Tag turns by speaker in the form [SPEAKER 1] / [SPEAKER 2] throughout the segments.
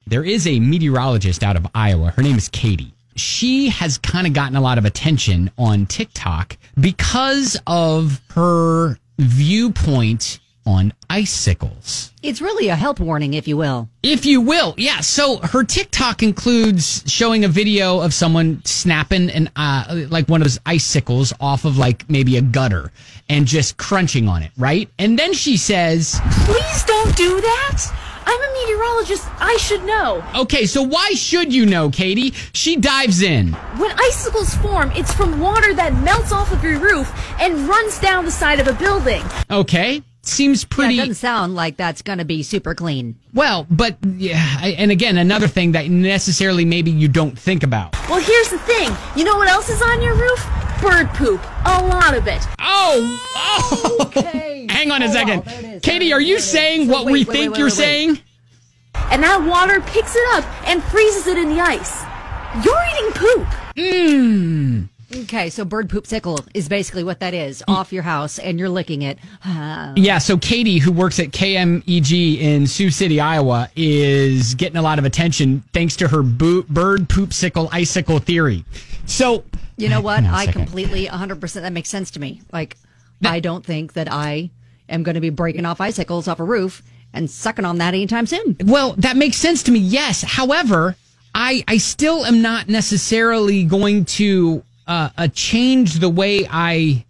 [SPEAKER 1] there is a meteorologist out of Iowa. Her name is Katie. She has kind of gotten a lot of attention on TikTok because of her viewpoint on icicles.
[SPEAKER 2] It's really a health warning, if you will.
[SPEAKER 1] If you will, yeah. So her TikTok includes showing a video of someone snapping like one of those icicles off of like maybe a gutter and just crunching on it, right? And then she says,
[SPEAKER 3] "Please don't do that. I'm a meteorologist. I should know."
[SPEAKER 1] Okay, so why should you know, Katie? She dives in.
[SPEAKER 3] When icicles form, it's from water that melts off of your roof and runs down the side of a building.
[SPEAKER 1] Okay. Seems pretty...
[SPEAKER 2] Yeah, it doesn't sound like that's going to be super clean.
[SPEAKER 1] Well, but, yeah, and again, another thing that necessarily maybe you don't think about.
[SPEAKER 3] Well, here's the thing. You know what else is on your roof? Bird poop. A lot of it.
[SPEAKER 1] Oh!
[SPEAKER 2] Okay.
[SPEAKER 1] Hang on a second.
[SPEAKER 2] Wow,
[SPEAKER 1] Katie, are you saying what we think you're saying?
[SPEAKER 3] And that water picks it up and freezes it in the ice. You're eating poop.
[SPEAKER 1] Mmm.
[SPEAKER 2] Okay, so bird poop sickle is basically what that is, off your house, and you're licking it.
[SPEAKER 1] Yeah, so Katie, who works at KMEG in Sioux City, Iowa, is getting a lot of attention thanks to her bird poop sickle icicle theory. So,
[SPEAKER 2] you know what? I completely, 100%, that makes sense to me. Like, I don't think that I am going to be breaking off icicles off a roof and sucking on that anytime soon.
[SPEAKER 1] Well, that makes sense to me, yes. However, I still am not necessarily going to... change the way I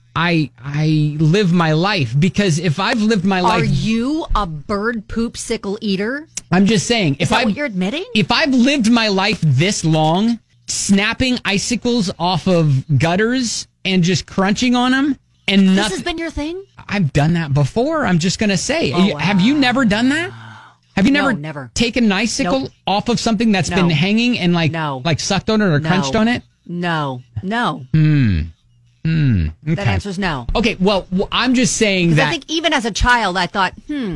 [SPEAKER 1] live my life, because if I've lived my life...
[SPEAKER 2] Are you a bird poop sickle eater?
[SPEAKER 1] I'm just saying.
[SPEAKER 2] Is that what you're admitting?
[SPEAKER 1] If I've lived my life this long, snapping icicles off of gutters and just crunching on them and nothing...
[SPEAKER 2] This has been your thing?
[SPEAKER 1] I've done that before, I'm just going to say.
[SPEAKER 2] Oh, wow.
[SPEAKER 1] Have you never done that? Have you
[SPEAKER 2] never
[SPEAKER 1] taken an icicle off of something that's been hanging and like sucked on it or crunched on it?
[SPEAKER 2] No.
[SPEAKER 1] Okay.
[SPEAKER 2] That answer's no.
[SPEAKER 1] Okay, well, I'm just saying that...
[SPEAKER 2] I think even as a child, I thought,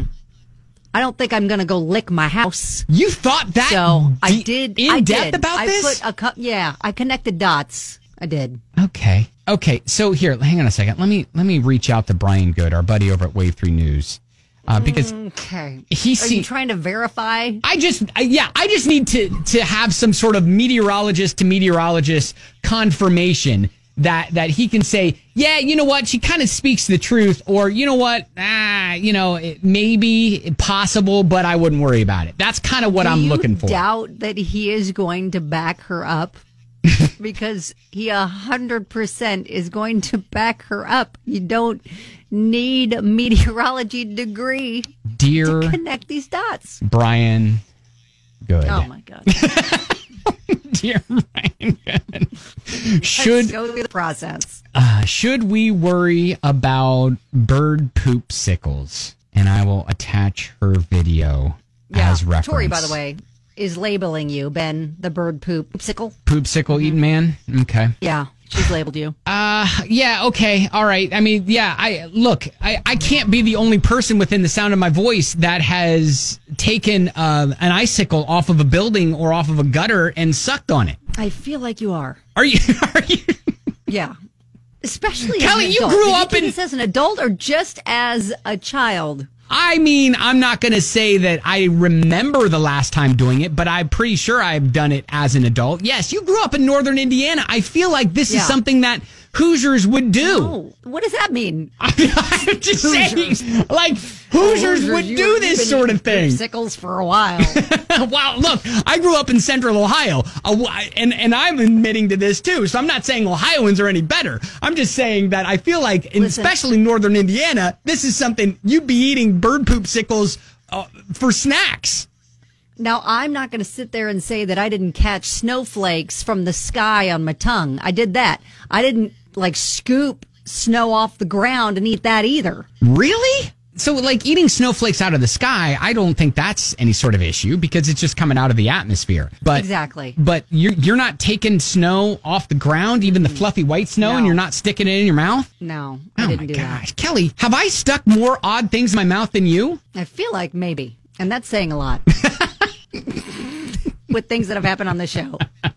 [SPEAKER 2] I don't think I'm going to go lick my house.
[SPEAKER 1] You thought that?
[SPEAKER 2] So I did.
[SPEAKER 1] In depth about this?
[SPEAKER 2] I connected dots. I did.
[SPEAKER 1] Okay. So here, hang on a second. Let me reach out to Brian Good, our buddy over at Wave 3 News. Because
[SPEAKER 2] are you trying to verify?
[SPEAKER 1] I just need to have some sort of meteorologist to meteorologist confirmation that he can say, yeah, you know what, she kind of speaks the truth, or you know what, it may be possible, but I wouldn't worry about it. That's kind of what I'm looking for.
[SPEAKER 2] Do you doubt that he is going to back her up? Because he 100% is going to back her up. You don't need a meteorology degree to connect these dots.
[SPEAKER 1] Brian Good.
[SPEAKER 2] Oh, my God.
[SPEAKER 1] Dear Brian Good.
[SPEAKER 2] Let's go through the process.
[SPEAKER 1] Should we worry about bird poop sickles? And I will attach her video as reference.
[SPEAKER 2] Tori, by the way, is labeling you, Ben, the bird poop sickle.
[SPEAKER 1] Poop sickle eating man? Okay.
[SPEAKER 2] Yeah, she's labeled you.
[SPEAKER 1] Yeah, okay, all right. I mean, yeah, I can't be the only person within the sound of my voice that has taken an icicle off of a building or off of a gutter and sucked on it.
[SPEAKER 2] I feel like you are.
[SPEAKER 1] Are you?
[SPEAKER 2] Yeah. Especially
[SPEAKER 1] Kelly,
[SPEAKER 2] as
[SPEAKER 1] you
[SPEAKER 2] an adult.
[SPEAKER 1] grew
[SPEAKER 2] Did
[SPEAKER 1] up
[SPEAKER 2] you do
[SPEAKER 1] in...
[SPEAKER 2] this as an adult or just as a child?
[SPEAKER 1] I mean, I'm not going to say that I remember the last time doing it, but I'm pretty sure I've done it as an adult. Yes, you grew up in northern Indiana. I feel like this is something that Hoosiers would do.
[SPEAKER 2] No. What does that mean?
[SPEAKER 1] I'm just saying, like, Hoosiers would do this sort of thing.
[SPEAKER 2] Sickles for a while.
[SPEAKER 1] Wow, look, I grew up in central Ohio, and I'm admitting to this too, so I'm not saying Ohioans are any better. I'm just saying that I feel like, especially northern Indiana, this is something you'd be eating bird poop sickles for snacks.
[SPEAKER 2] Now, I'm not going to sit there and say that I didn't catch snowflakes from the sky on my tongue. I did that. I didn't, scoop snow off the ground and eat that either.
[SPEAKER 1] Really? So, eating snowflakes out of the sky, I don't think that's any sort of issue because it's just coming out of the atmosphere. But
[SPEAKER 2] exactly.
[SPEAKER 1] But you're not taking snow off the ground, even the fluffy white snow, and you're not sticking it in your mouth?
[SPEAKER 2] No, I didn't do that.
[SPEAKER 1] Kelly, have I stuck more odd things in my mouth than you?
[SPEAKER 2] I feel like maybe. And that's saying a lot. With things that have happened on the show.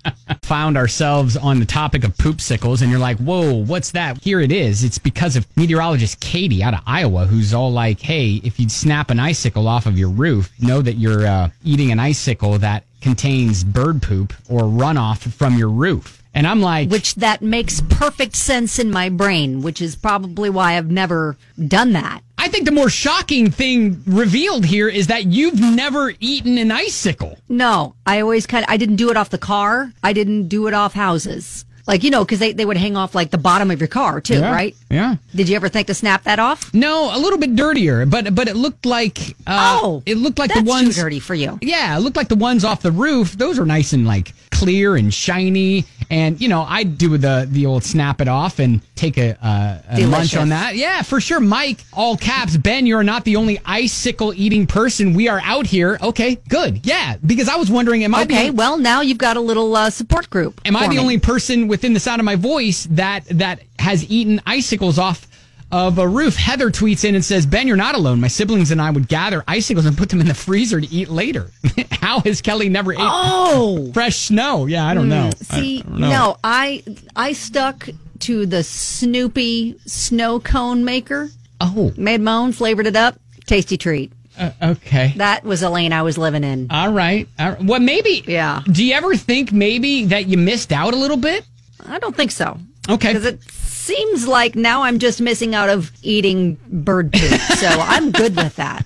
[SPEAKER 1] found ourselves on the topic of poopsicles, and you're like, whoa, what's that? Here it is. It's because of meteorologist Katie out of Iowa, who's all like, hey, if you snap an icicle off of your roof, know that you're eating an icicle that contains bird poop or runoff from your roof. And I'm like...
[SPEAKER 2] Which that makes perfect sense in my brain, which is probably why I've never done that.
[SPEAKER 1] I think the more shocking thing revealed here is that you've never eaten an icicle.
[SPEAKER 2] No, I didn't do it off the car. I didn't do it off houses. Like, because they would hang off like the bottom of your car too, right?
[SPEAKER 1] Yeah.
[SPEAKER 2] Did you ever think to snap that off?
[SPEAKER 1] No, a little bit dirtier, but it looked like it looked like the ones
[SPEAKER 2] too dirty for you.
[SPEAKER 1] Yeah, it looked like the ones off the roof. Those are nice and like clear and shiny. And I'd do the old snap it off and take a munch on that. Yeah, for sure. Mike, all caps, Ben, you're not the only icicle eating person. We are out here. Okay, good. Yeah, because I was wondering,
[SPEAKER 2] well, now you've got a little support group.
[SPEAKER 1] Am I the only person within the sound of my voice that has eaten icicles off of a roof? Heather tweets in and says, Ben, you're not alone. My siblings and I would gather icicles and put them in the freezer to eat later. How has Kelly never ate fresh snow? Yeah, I don't know.
[SPEAKER 2] See,
[SPEAKER 1] I don't know.
[SPEAKER 2] No, I stuck to the Snoopy snow cone maker.
[SPEAKER 1] Oh.
[SPEAKER 2] Made my own, flavored it up. Tasty treat.
[SPEAKER 1] Okay.
[SPEAKER 2] That was a lane I was living in.
[SPEAKER 1] All right. Well, maybe.
[SPEAKER 2] Yeah.
[SPEAKER 1] Do you ever think maybe that you missed out a little bit?
[SPEAKER 2] I don't think so.
[SPEAKER 1] Okay.
[SPEAKER 2] Because it seems like now I'm just missing out of eating bird poop. So I'm good with that.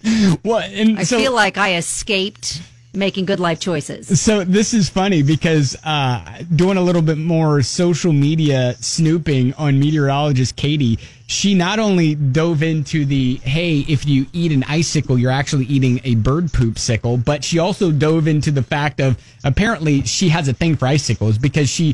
[SPEAKER 2] I feel like I escaped making good life choices.
[SPEAKER 1] So this is funny because doing a little bit more social media snooping on meteorologist Katie, she not only dove into the, hey, if you eat an icicle, you're actually eating a bird poop sickle, but she also dove into the fact of apparently she has a thing for icicles because she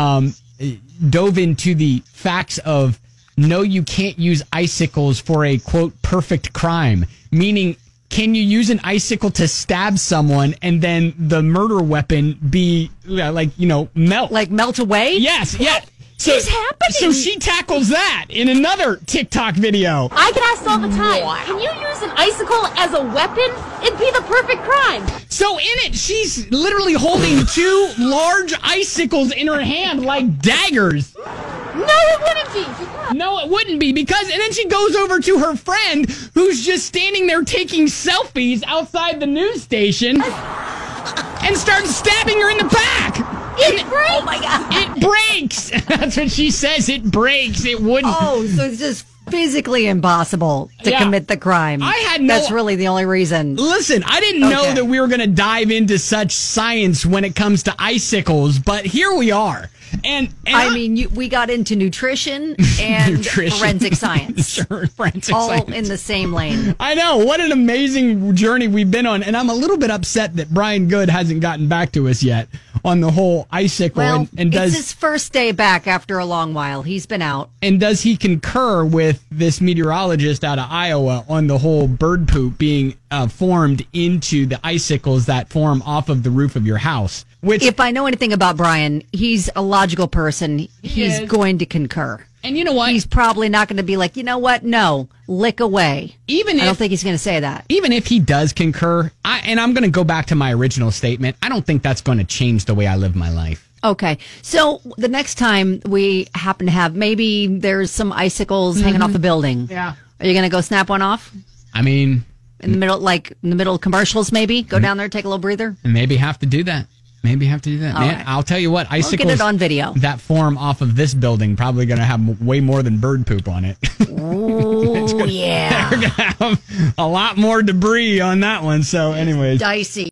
[SPEAKER 1] dove into the facts of no, you can't use icicles for a, quote, perfect crime, meaning can you use an icicle to stab someone and then the murder weapon be melt?
[SPEAKER 2] Like melt away?
[SPEAKER 1] Yes, yeah.
[SPEAKER 2] So, it's happening.
[SPEAKER 1] So she tackles that in another TikTok video.
[SPEAKER 3] I get asked all the time, can you use an icicle as a weapon? It'd be the perfect crime.
[SPEAKER 1] So in it, she's literally holding two large icicles in her hand like daggers.
[SPEAKER 3] No, it wouldn't be.
[SPEAKER 1] No, it wouldn't be because, and then she goes over to her friend who's just standing there taking selfies outside the news station and starts stabbing her in the back.
[SPEAKER 3] It breaks.
[SPEAKER 2] Oh my God.
[SPEAKER 1] It breaks. That's what she says. It breaks. It wouldn't.
[SPEAKER 2] Oh, so it's just physically impossible to commit the crime. That's really the only reason.
[SPEAKER 1] Listen, I didn't know that we were going to dive into such science when it comes to icicles, but here we are. And I
[SPEAKER 2] mean, we got into nutrition and forensic science.
[SPEAKER 1] Sure, forensic
[SPEAKER 2] all
[SPEAKER 1] science.
[SPEAKER 2] In the same lane.
[SPEAKER 1] I know. What an amazing journey we've been on. And I'm a little bit upset that Brian Good hasn't gotten back to us yet on the whole icicle.
[SPEAKER 2] Well, it's his first day back after a long while. He's been out.
[SPEAKER 1] And does he concur with this meteorologist out of Iowa on the whole bird poop being formed into the icicles that form off of the roof of your house? Which,
[SPEAKER 2] if I know anything about Brian, he's a logical person. He's going to concur.
[SPEAKER 1] And you know what?
[SPEAKER 2] He's probably not going to be like, you know what? No, lick away. I don't think he's going to say that.
[SPEAKER 1] Even if he does concur, and I'm going to go back to my original statement, I don't think that's going to change the way I live my life.
[SPEAKER 2] Okay. So the next time we happen to have, maybe there's some icicles hanging off the building.
[SPEAKER 1] Yeah.
[SPEAKER 2] Are you going to go snap one off?
[SPEAKER 1] I mean,
[SPEAKER 2] in the middle of commercials, maybe go down there, take a little breather.
[SPEAKER 1] And maybe have to do that. Man, right. I'll tell you what, icicles
[SPEAKER 2] we'll get it on video.
[SPEAKER 1] That form off of this building probably going to have way more than bird poop on it.
[SPEAKER 2] Oh, yeah.
[SPEAKER 1] They're going to have a lot more debris on that one. So anyways.
[SPEAKER 2] Dicey.